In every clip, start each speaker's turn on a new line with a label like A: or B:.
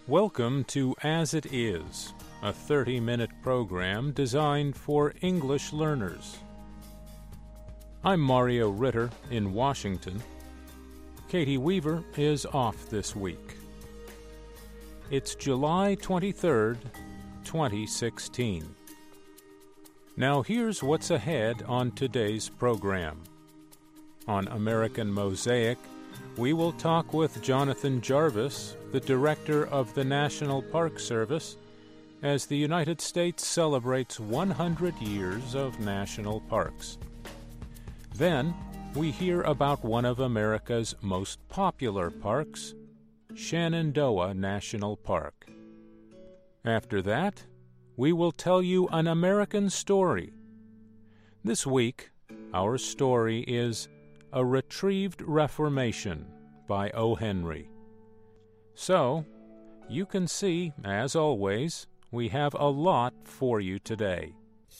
A: Welcome to As It Is, a 30-minute program designed for English learners. I'm Mario Ritter in Washington. Katie Weaver is off this week. It's July 23rd, 2016. Now here's what's ahead on today's program. On American Mosaic, we will talk with Jonathan Jarvis, the director of the National Park Service, as the United States celebrates 100 years of national parks. Then, we hear about one of America's most popular parks, Shenandoah National Park. After that, we will tell you an American story. This week, our story is A Retrieved Reformation by O. Henry. So, you can see, as always, we have a lot for you today.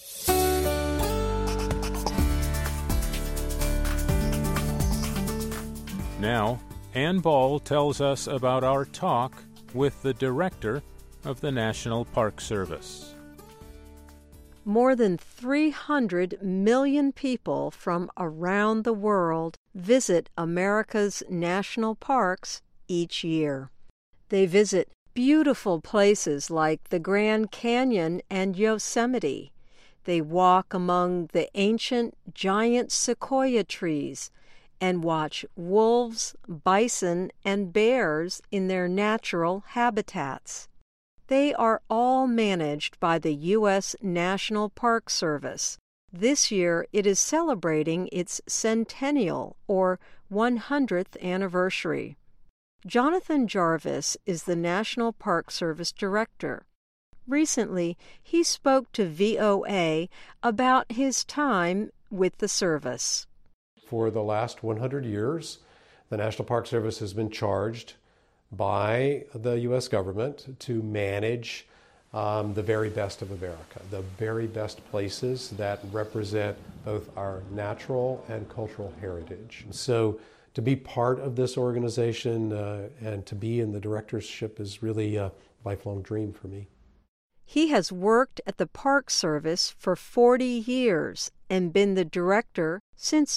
A: Now, Ann Ball tells us about our talk with the director of the National Park Service.
B: More than 300 million people from around the world visit America's national parks each year. They visit beautiful places like the Grand Canyon and Yosemite. They walk among the ancient giant sequoia trees and watch wolves, bison, and bears in their natural habitats. They are all managed by the U.S. National Park Service. This year it is celebrating its centennial or 100th anniversary. Jonathan Jarvis is the National Park Service director. Recently, he spoke to VOA about his time with the service.
C: For the last 100 years, the National Park Service has been charged by the U.S. government to manage the very best of America, the very best places that represent both our natural and cultural heritage. So to be part of this organization and to be in the directorship is really a lifelong dream for me.
B: He has worked at the Park Service for 40 years and been the director since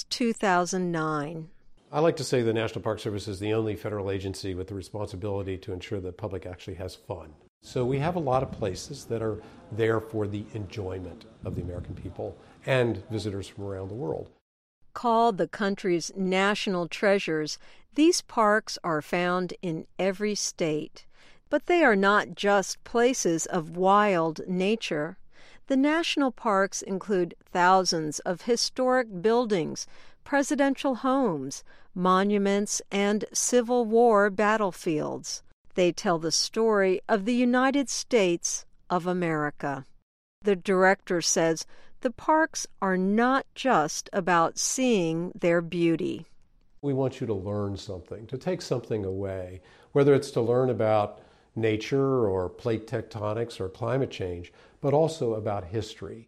B: 2009.
C: I like to say the National Park Service is the only federal agency with the responsibility to ensure the public actually has fun. So we have a lot of places that are there for the enjoyment of the American people and visitors from around the world.
B: Called the country's national treasures, these parks are found in every state. But they are not just places of wild nature. The national parks include thousands of historic buildings, presidential homes, monuments, and Civil War battlefields. They tell the story of the United States of America. The director says the parks are not just about seeing their beauty.
C: We want you to learn something, to take something away, whether it's to learn about nature or plate tectonics or climate change, but also about history.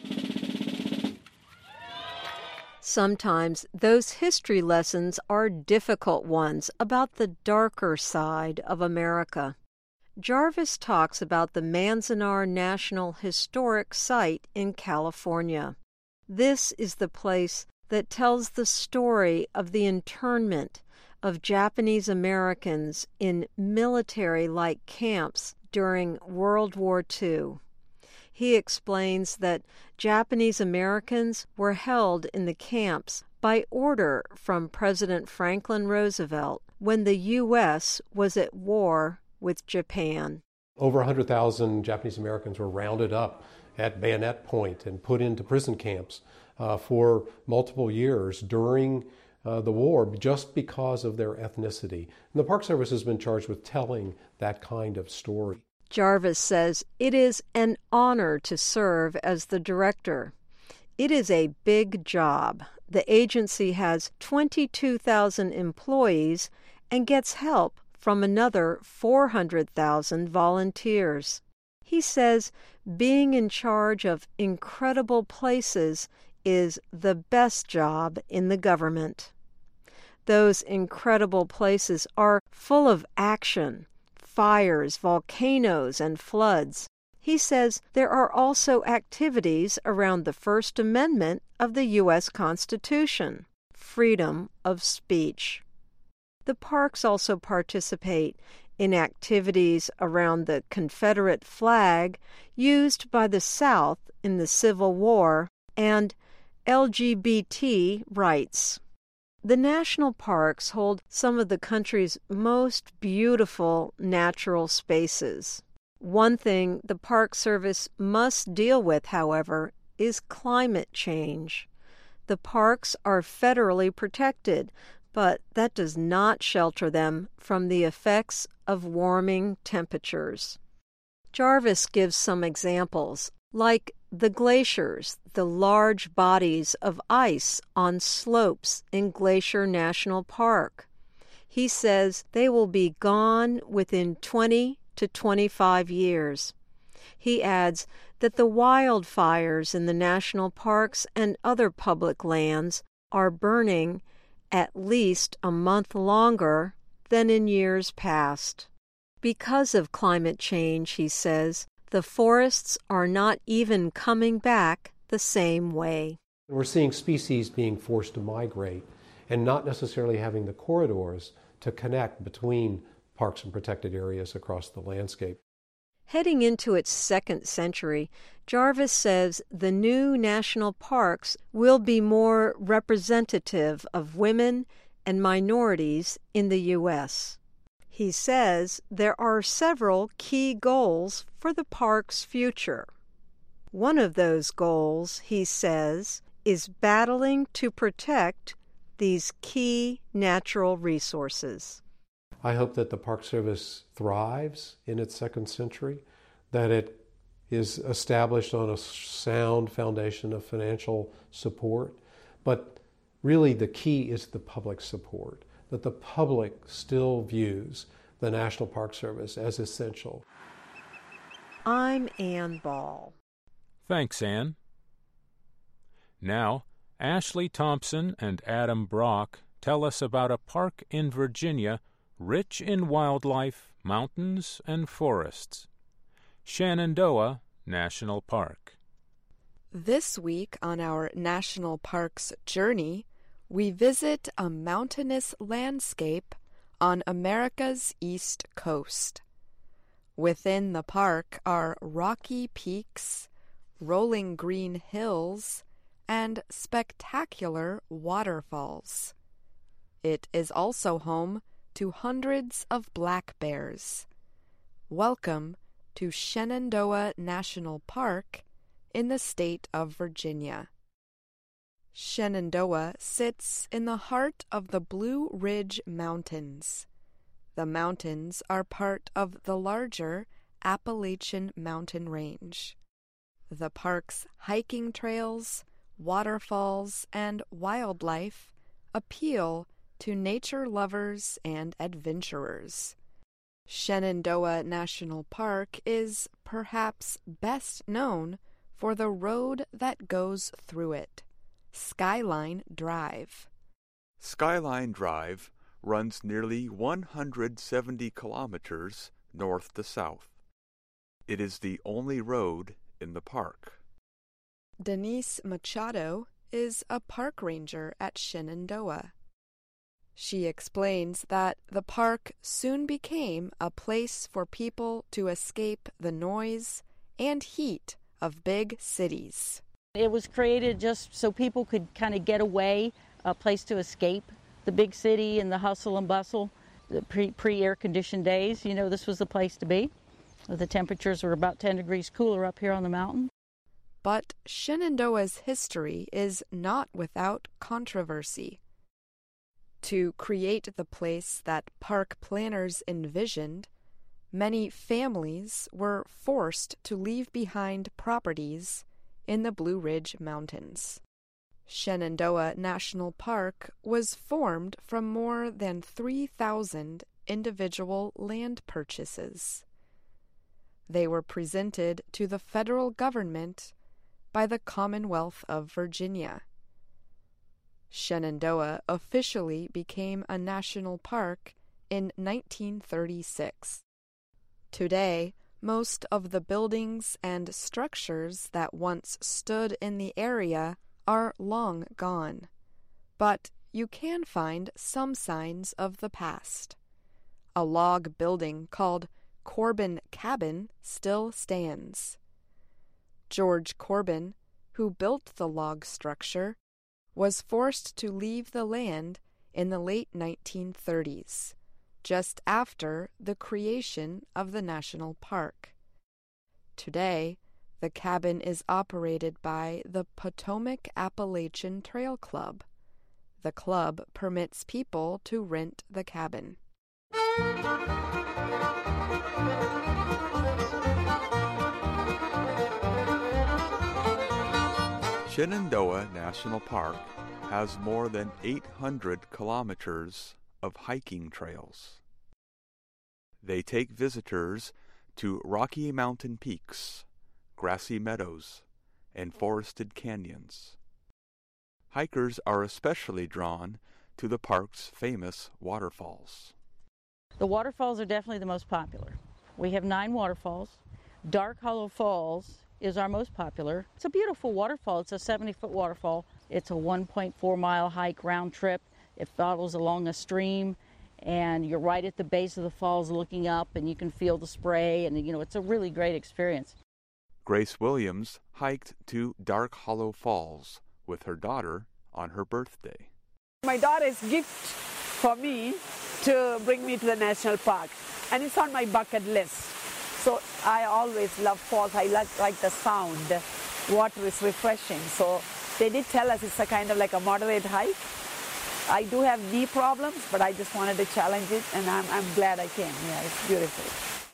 B: Sometimes those history lessons are difficult ones about the darker side of America. Jarvis talks about the Manzanar National Historic Site in California. This is the place that tells the story of the internment of Japanese Americans in military-like camps during World War II. He explains that Japanese Americans were held in the camps by order from President Franklin Roosevelt when the U.S. was at war with Japan.
C: Over 100,000 Japanese Americans were rounded up at bayonet point and put into prison camps for multiple years during the war just because of their ethnicity. And the Park Service has been charged with telling that kind of story.
B: Jarvis says it is an honor to serve as the director. It is a big job. The agency has 22,000 employees and gets help from another 400,000 volunteers. He says being in charge of incredible places is the best job in the government. Those incredible places are full of action, fires, volcanoes, and floods. He says there are also activities around the First Amendment of the U.S. Constitution, freedom of speech. The parks also participate in activities around the Confederate flag used by the South in the Civil War and LGBT rights. The national parks hold some of the country's most beautiful natural spaces. One thing the Park Service must deal with, however, is climate change. The parks are federally protected, but that does not shelter them from the effects of warming temperatures. Jarvis gives some examples, like the glaciers, the large bodies of ice on slopes in Glacier National Park. He says they will be gone within 20 to 25 years. He adds that the wildfires in the national parks and other public lands are burning at least a month longer than in years past. Because of climate change, he says, the forests are not even coming back the same way.
C: We're seeing species being forced to migrate and not necessarily having the corridors to connect between parks and protected areas across the landscape.
B: Heading into its second century, Jarvis says the new national parks will be more representative of women and minorities in the U.S. He says there are several key goals for the park's future. One of those goals, he says, is battling to protect these key natural resources.
C: I hope that the Park Service thrives in its second century, that it is established on a sound foundation of financial support. But really the key is the public support, that the public still views the National Park Service as essential.
B: I'm Ann Ball.
A: Thanks, Ann. Now, Ashley Thompson and Adam Brock tell us about a park in Virginia rich in wildlife, mountains, and forests. Shenandoah National Park.
D: This week on our National Parks journey, we visit a mountainous landscape on America's East Coast. Within the park are rocky peaks, rolling green hills, and spectacular waterfalls. It is also home to hundreds of black bears. Welcome to Shenandoah National Park in the state of Virginia. Shenandoah sits in the heart of the Blue Ridge Mountains. The mountains are part of the larger Appalachian Mountain Range. The park's hiking trails, waterfalls, and wildlife appeal to nature lovers and adventurers. Shenandoah National Park is perhaps best known for the road that goes through it, Skyline Drive.
E: Skyline Drive runs nearly 170 kilometers north to south. It is the only road in the park.
D: Denise Machado is a park ranger at Shenandoah. She explains that the park soon became a place for people to escape the noise and heat of big cities.
F: It was created just so people could kind of get away, a place to escape the big city and the hustle and bustle. The pre-air-conditioned days, this was the place to be. The temperatures were about 10 degrees cooler up here on the mountain.
D: But Shenandoah's history is not without controversy. To create the place that park planners envisioned, many families were forced to leave behind properties in the Blue Ridge Mountains. Shenandoah National Park was formed from more than 3,000 individual land purchases. They were presented to the federal government by the Commonwealth of Virginia. Shenandoah officially became a national park in 1936. Today, most of the buildings and structures that once stood in the area are long gone. But you can find some signs of the past. A log building called Corbin Cabin still stands. George Corbin, who built the log structure, was forced to leave the land in the late 1930s, just after the creation of the national park. Today, the cabin is operated by the Potomac Appalachian Trail Club. The club permits people to rent the cabin.
E: Shenandoah National Park has more than 800 kilometers of hiking trails. They take visitors to Rocky Mountain peaks, grassy meadows, and forested canyons. Hikers are especially drawn to the park's famous waterfalls.
F: The waterfalls are definitely the most popular. We have 9 waterfalls. Dark Hollow Falls is our most popular. It's a beautiful waterfall. It's a 70-foot waterfall. It's a 1.4-mile hike round trip. It follows along a stream, and you're right at the base of the falls looking up, and you can feel the spray, and it's a really great experience.
E: Grace Williams hiked to Dark Hollow Falls with her daughter on her birthday.
G: My daughter's gift for me to bring me to the national park, and it's on my bucket list. So I always love falls. I like the sound. Water is refreshing. So they did tell us it's a kind of like a moderate hike. I do have knee problems, but I just wanted to challenge it, and I'm glad I came. Yeah, it's beautiful.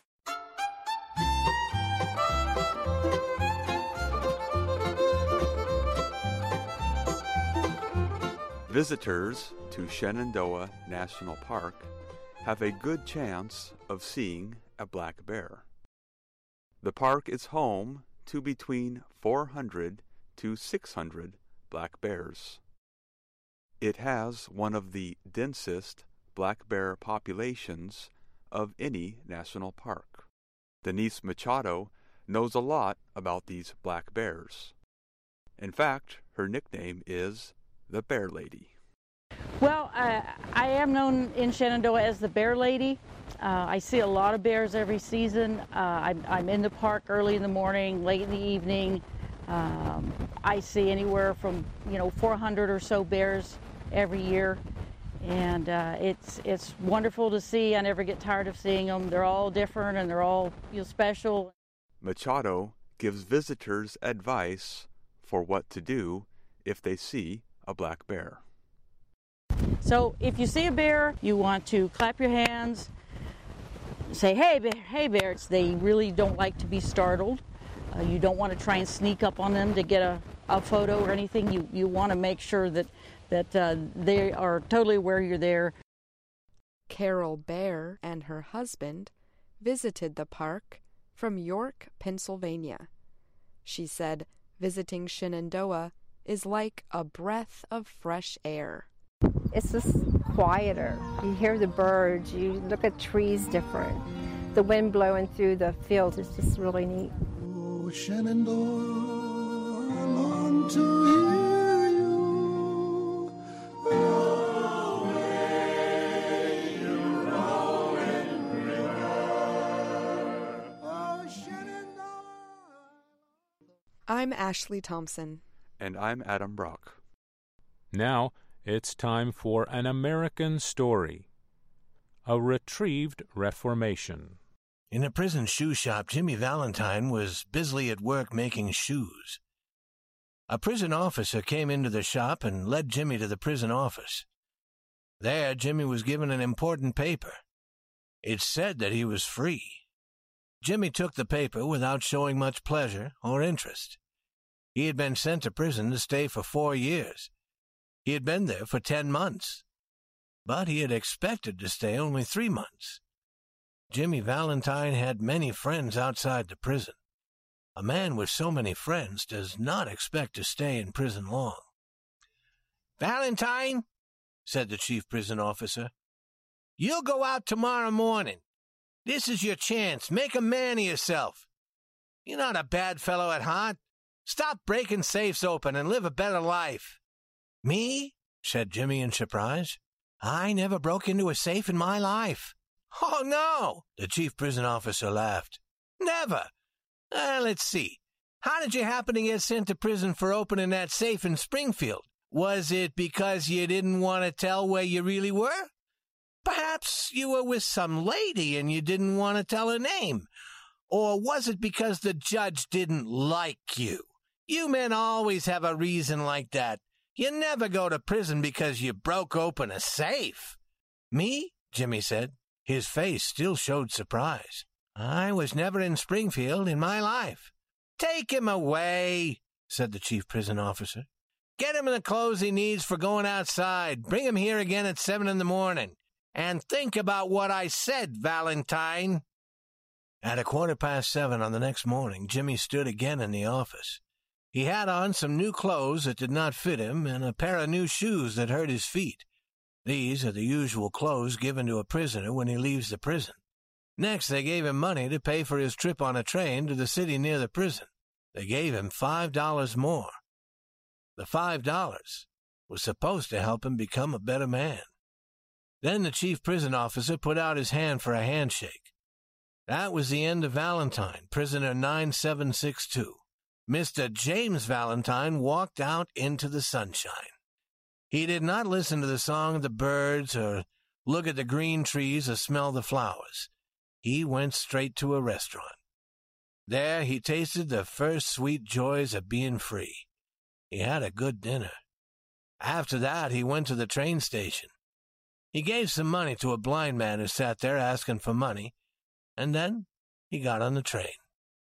E: Visitors to Shenandoah National Park have a good chance of seeing a black bear. The park is home to between 400 to 600 black bears. It has one of the densest black bear populations of any national park. Denise Machado knows a lot about these black bears. In fact, her nickname is the Bear Lady.
F: Well, I am known in Shenandoah as the Bear Lady. I see a lot of bears every season. I'm in the park early in the morning, late in the evening. I see anywhere from 400 or so bears every year, and it's wonderful to see. I never get tired of seeing them. They're all different and they're all special.
E: Machado gives visitors advice for what to do if they see a black bear.
F: So if you see a bear, you want to clap your hands, say, "Hey bear, hey bear." They really don't like to be startled. You don't want to try and sneak up on them to get a photo or anything. You want to make sure that they are totally aware you're there.
D: Carol Bear and her husband visited the park from York, Pennsylvania. She said visiting Shenandoah is like a breath of fresh air.
H: It's just quieter. You hear the birds, you look at trees different. The wind blowing through the fields is just really neat.
I: Oh, Shenandoah, I long to hear you. Away, you rolling river. Oh, Shenandoah.
D: I'm Ashley Thompson.
E: And I'm Adam Brock.
A: Now it's time for an American story. A retrieved reformation.
J: In a prison shoe shop, Jimmy Valentine was busily at work making shoes. A prison officer came into the shop and led Jimmy to the prison office. There, Jimmy was given an important paper. It said that he was free. Jimmy took the paper without showing much pleasure or interest. He had been sent to prison to stay for 4 years. He had been there for 10 months. But he had expected to stay only 3 months. Jimmy Valentine had many friends outside the prison. A man with so many friends does not expect to stay in prison long. "Valentine," said the chief prison officer, "you'll go out tomorrow morning. This is your chance. Make a man of yourself. You're not a bad fellow at heart. Stop breaking safes open and live a better life." "Me?" said Jimmy in surprise. "I never broke into a safe in my life." "Oh, no," the chief prison officer laughed. "Never. Let's see. How did you happen to get sent to prison for opening that safe in Springfield? Was it because you didn't want to tell where you really were? Perhaps you were with some lady and you didn't want to tell her name. Or was it because the judge didn't like you? You men always have a reason like that. You never go to prison because you broke open a safe." "Me?" Jimmy said. His face still showed surprise. "I was never in Springfield in my life." "Take him away," said the chief prison officer. "Get him the clothes he needs for going outside. Bring him here again at 7 in the morning. And think about what I said, Valentine." At 7:15 on the next morning, Jimmy stood again in the office. He had on some new clothes that did not fit him and a pair of new shoes that hurt his feet. These are the usual clothes given to a prisoner when he leaves the prison. Next, they gave him money to pay for his trip on a train to the city near the prison. They gave him $5 more. The $5 was supposed to help him become a better man. Then the chief prison officer put out his hand for a handshake. That was the end of Valentine, prisoner 9762. Mr. James Valentine walked out into the sunshine. He did not listen to the song of the birds or look at the green trees or smell the flowers. He went straight to a restaurant. There he tasted the first sweet joys of being free. He had a good dinner. After that, he went to the train station. He gave some money to a blind man who sat there asking for money, and then he got on the train.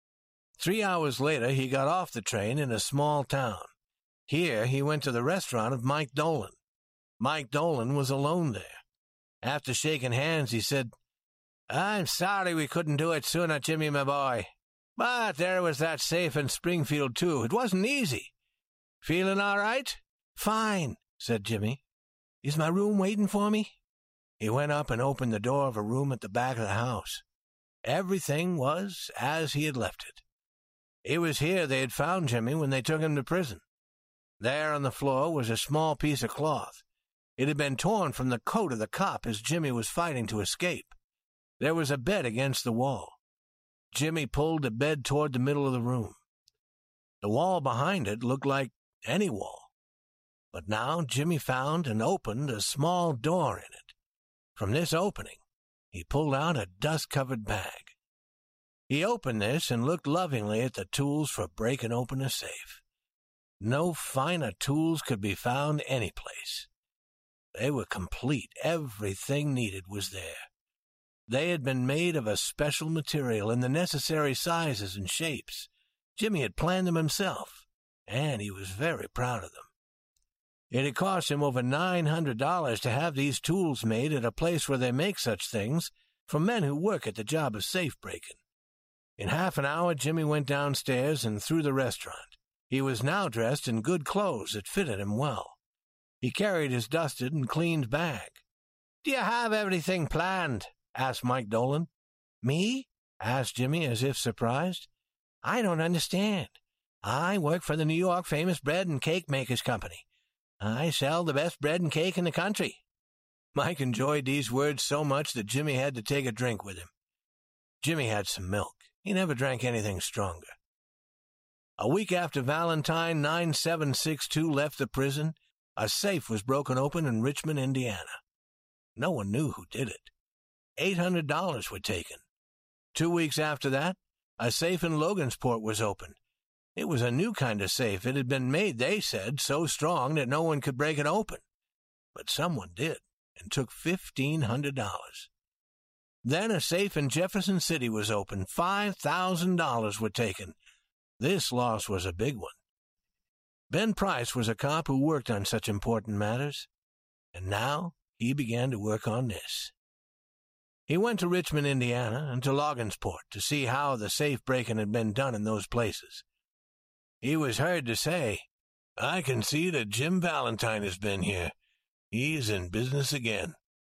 J: 3 hours later, he got off the train in a small town. Here, he went to the restaurant of Mike Dolan. Mike Dolan was alone there. After shaking hands, he said, "I'm sorry we couldn't do it sooner, Jimmy, my boy. But there was that safe in Springfield, too. It wasn't easy. Feeling all right?" "Fine," said Jimmy. "Is my room waiting for me?" He went up and opened the door of a room at the back of the house. Everything was as he had left it. It was here they had found Jimmy when they took him to prison. There on the floor was a small piece of cloth. It had been torn from the coat of the cop as Jimmy was fighting to escape. There was a bed against the wall. Jimmy pulled the bed toward the middle of the room. The wall behind it looked like any wall. But now Jimmy found and opened a small door in it. From this opening, he pulled out a dust-covered bag. He opened this and looked lovingly at the tools for breaking open a safe. No finer tools could be found any place. They were complete. Everything needed was there. They had been made of a special material in the necessary sizes and shapes. Jimmy had planned them himself, and he was very proud of them. It had cost him over $900 to have these tools made at a place where they make such things for men who work at the job of safe-breaking. In half an hour, Jimmy went downstairs and through the restaurant. He was now dressed in good clothes that fitted him well. He carried his dusted and cleaned bag. "Do you have everything planned?" asked Mike Dolan. "Me?" asked Jimmy as if surprised. "I don't understand. I work for the New York Famous Bread and Cake Makers Company. I sell the best bread and cake in the country." Mike enjoyed these words so much that Jimmy had to take a drink with him. Jimmy had some milk. He never drank anything stronger. A week after Valentine 9762 left the prison, a safe was broken open in Richmond, Indiana. No one knew who did it. $800 were taken. 2 weeks after that, a safe in Logansport was opened. It was a new kind of safe. It had been made, they said, so strong that no one could break it open. But someone did, and took $1,500. Then a safe in Jefferson City was opened. $5,000 were taken. This loss was a big one. Ben Price was a cop who worked on such important matters, and now he began to work on this. He went to Richmond, Indiana, and to Logansport to see how the safe-breaking had been done in those places. He was heard to say, "I can see that Jim Valentine has been here. He's in business again."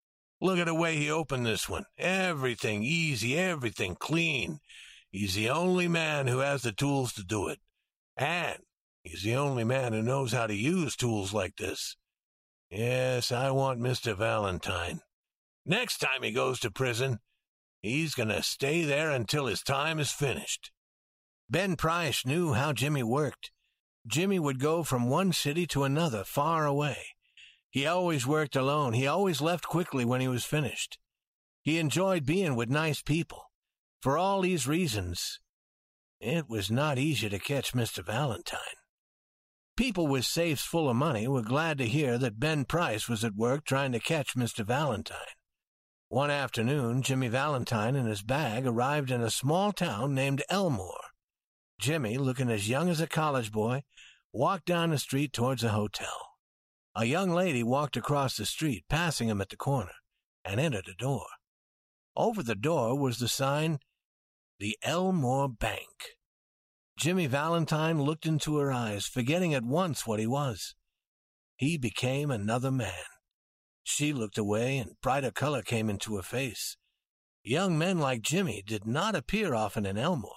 J: Look at the way he opened this one. Everything easy, everything clean. He's the only man who has the tools to do it. And he's the only man who knows how to use tools like this. Yes, I want Mr. Valentine. Next time he goes to prison, he's going to stay there until his time is finished." Ben Price knew how Jimmy worked. Jimmy would go from one city to another far away. He always worked alone. He always left quickly when he was finished. He enjoyed being with nice people. For all these reasons, it was not easy to catch Mr. Valentine. People with safes full of money were glad to hear that Ben Price was at work trying to catch Mr. Valentine. One afternoon, Jimmy Valentine and his bag arrived in a small town named Elmore. Jimmy, looking as young as a college boy, walked down the street towards a hotel. A young lady walked across the street, passing him at the corner, and entered the door. Over the door was the sign, "The Elmore Bank." Jimmy Valentine looked into her eyes, forgetting at once what he was. He became another man. She looked away, and brighter color came into her face. Young men like Jimmy did not appear often in Elmore.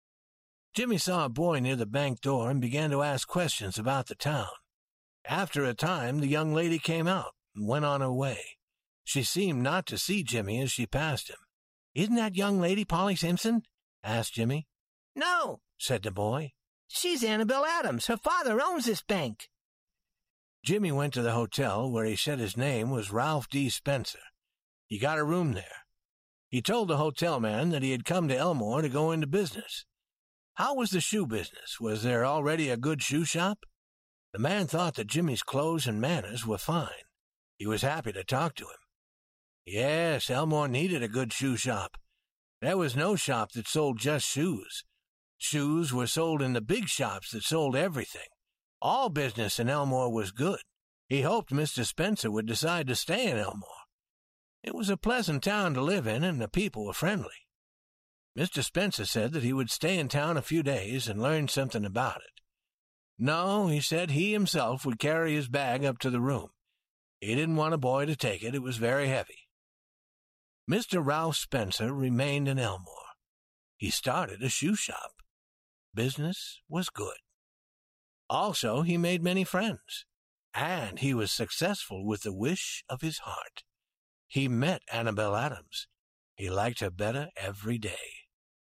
J: Jimmy saw a boy near the bank door and began to ask questions about the town. After a time, the young lady came out and went on her way. She seemed not to see Jimmy as she passed him. "Isn't that young lady Polly Simpson?" asked Jimmy. "No," said the boy. "She's Annabelle Adams. Her father owns this bank." Jimmy went to the hotel where he said his name was Ralph D. Spencer. He got a room there. He told the hotel man that he had come to Elmore to go into business. How was the shoe business? Was there already a good shoe shop? The man thought that Jimmy's clothes and manners were fine. He was happy to talk to him. Yes, Elmore needed a good shoe shop. There was no shop that sold just shoes. Shoes were sold in the big shops that sold everything. All business in Elmore was good. He hoped Mr. Spencer would decide to stay in Elmore. It was a pleasant town to live in, and the people were friendly. Mr. Spencer said that he would stay in town a few days and learn something about it. No, he said he himself would carry his bag up to the room. He didn't want a boy to take it. It was very heavy. Mr. Ralph Spencer remained in Elmore. He started a shoe shop. Business was good. Also, he made many friends, and he was successful with the wish of his heart. He met Annabelle Adams. He liked her better every day.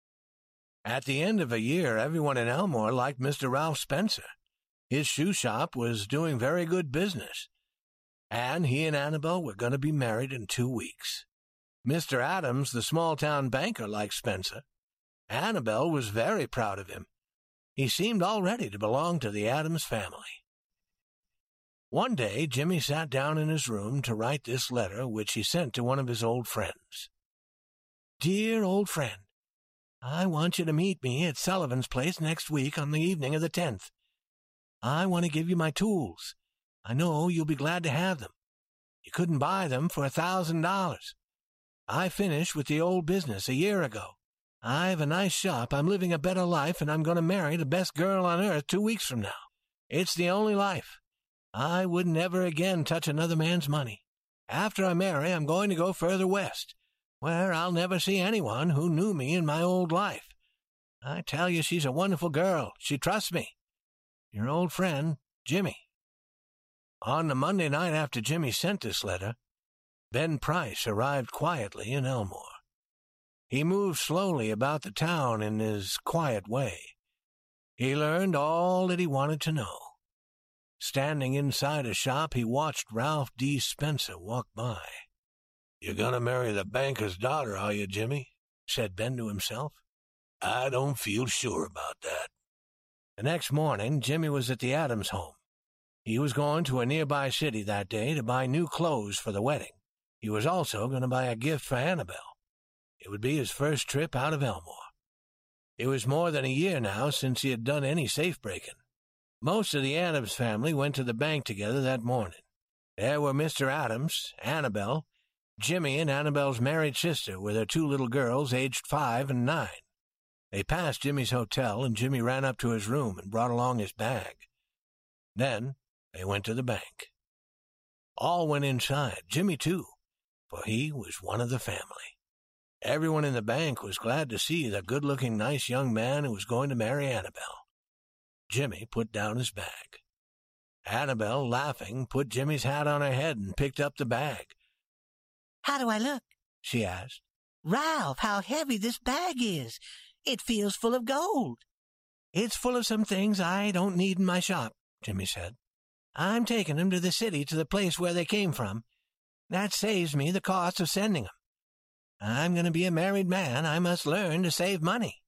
J: At the end of a year, everyone in Elmore liked Mr. Ralph Spencer. His shoe shop was doing very good business, and he and Annabelle were going to be married in 2 weeks. Mr. Adams, the small-town banker, liked Spencer. Annabelle was very proud of him. He seemed already to belong to the Adams family. One day, Jimmy sat down in his room to write this letter, which he sent to one of his old friends. "Dear old friend, I want you to meet me at Sullivan's place next week on the evening of the 10th. I want to give you my tools. I know you'll be glad to have them. You couldn't buy them for $1,000. I finished with the old business a year ago. I have a nice shop, I'm living a better life, and I'm going to marry the best girl on earth 2 weeks from now. It's the only life. I would never again touch another man's money. After I marry, I'm going to go further west, where I'll never see anyone who knew me in my old life. I tell you, she's a wonderful girl. She trusts me. Your old friend, Jimmy." On the Monday night after Jimmy sent this letter, Ben Price arrived quietly in Elmore. He moved slowly about the town in his quiet way. He learned all that he wanted to know. Standing inside a shop, he watched Ralph D. Spencer walk by. "You're going to marry the banker's daughter, are you, Jimmy?" said Ben to himself. "I don't feel sure about that." The next morning, Jimmy was at the Adams home. He was going to a nearby city that day to buy new clothes for the wedding. He was also going to buy a gift for Annabelle. It would be his first trip out of Elmore. It was more than a year now since he had done any safe-breaking. Most of the Adams family went to the bank together that morning. There were Mr. Adams, Annabelle, Jimmy and Annabelle's married sister with her 2 little girls aged 5 and 9. They passed Jimmy's hotel, and Jimmy ran up to his room and brought along his bag. Then they went to the bank. All went inside, Jimmy too. for he was one of the family. Everyone in the bank was glad to see the good-looking, nice young man who was going to marry Annabelle. Jimmy put down his bag. Annabelle, laughing, put Jimmy's hat on her head and picked up the bag.
K: "How do I look?" she asked. "Ralph, how heavy this bag is. It feels full of gold."
J: "It's full of some things I don't need in my shop," Jimmy said. "I'm taking them to the city, to the place where they came from. That saves me the cost of sending them. I'm going to be a married man. I must learn to save money."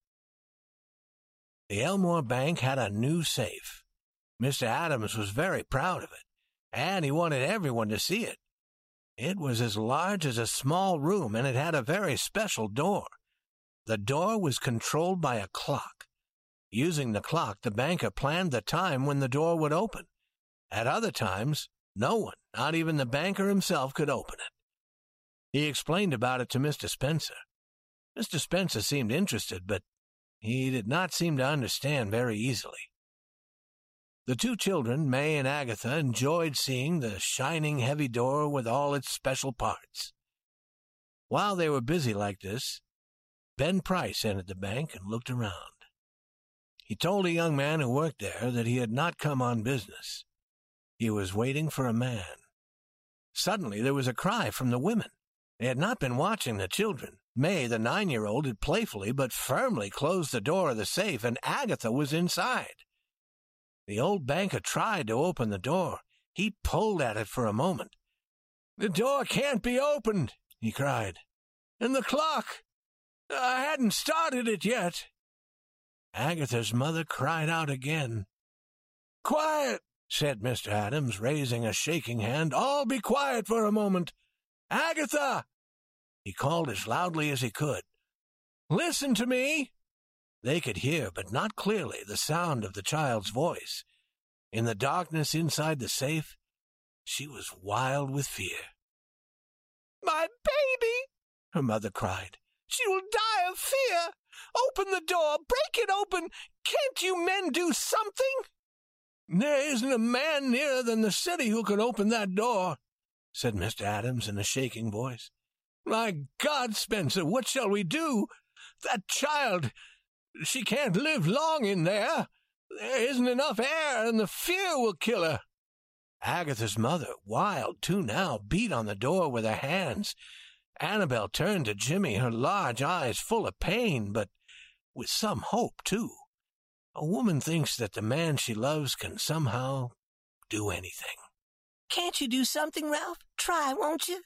J: The Elmore Bank had a new safe. Mr. Adams was very proud of it, and he wanted everyone to see it. It was as large as a small room, and it had a very special door. The door was controlled by a clock. Using the clock, the banker planned the time when the door would open. At other times, no one, not even the banker himself, could open it. He explained about it to Mr. Spencer. Mr. Spencer seemed interested, but he did not seem to understand very easily. The two children, May and Agatha, enjoyed seeing the shining, heavy door with all its special parts. While they were busy like this, Ben Price entered the bank and looked around. He told a young man who worked there that he had not come on business. He was waiting for a man. Suddenly there was a cry from the women. They had not been watching the children. May, the 9-year-old, had playfully but firmly closed the door of the safe, and Agatha was inside. The old banker tried to open the door. He pulled at it for a moment. "The door can't be opened," he cried. "And the clock! I hadn't started it yet." Agatha's mother cried out again. "Quiet," said Mr. Adams, raising a shaking hand. "All be quiet for a moment. Agatha!" He called as loudly as he could. "Listen to me." They could hear, but not clearly, the sound of the child's voice. In the darkness inside the safe, she was wild with fear. "My baby!" her mother cried. "She will die of fear! Open the door! Break it open! Can't you men do something?" "There isn't a man nearer than the city who can open that door," said Mr. Adams in a shaking voice. "My God, Spencer, what shall we do? That child, she can't live long in there. There isn't enough air, and the fear will kill her." Agatha's mother, wild too now, beat on the door with her hands. Annabelle turned to Jimmy, her large eyes full of pain, but with some hope, too. A woman thinks that the man she loves can somehow do anything.
K: "Can't you do something, Ralph? Try, won't you?"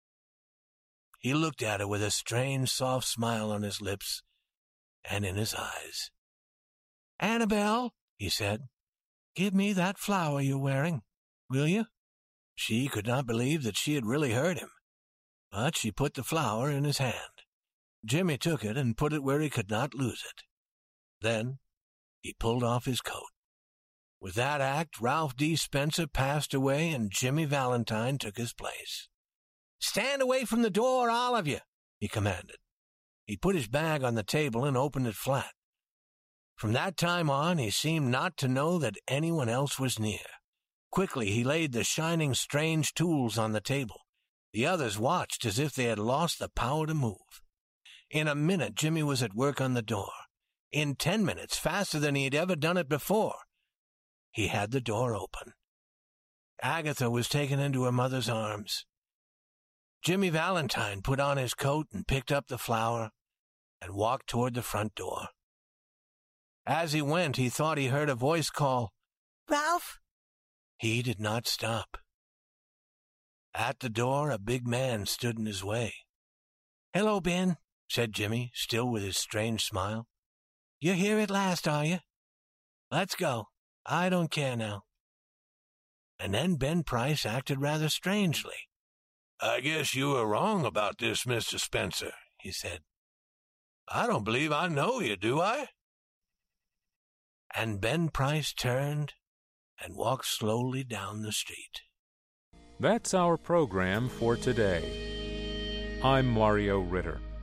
J: He looked at her with a strange, soft smile on his lips and in his eyes. "Annabelle," he said, "give me that flower you're wearing, will you?" She could not believe that she had really heard him, but she put the flower in his hand. Jimmy took it and put it where he could not lose it. Then he pulled off his coat. With that act, Ralph D. Spencer passed away, and Jimmy Valentine took his place. "Stand away from the door, all of you," he commanded. He put his bag on the table and opened it flat. From that time on, he seemed not to know that anyone else was near. Quickly, he laid the shining, strange tools on the table. The others watched as if they had lost the power to move. In a minute, Jimmy was at work on the door. In 10 minutes, faster than he had ever done it before, he had the door open. Agatha was taken into her mother's arms. Jimmy Valentine put on his coat and picked up the flower and walked toward the front door. As he went, he thought he heard a voice call,
K: "Ralph?"
J: He did not stop. At the door, a big man stood in his way. "Hello, Ben," said Jimmy, still with his strange smile. "You're here at last, are you? Let's go. I don't care now." And then Ben Price acted rather strangely. "I guess you were wrong about this, Mr. Spencer," he said. "I don't believe I know you, do I?" And Ben Price turned and walked slowly down the street.
A: That's our program for today. I'm Mario Ritter.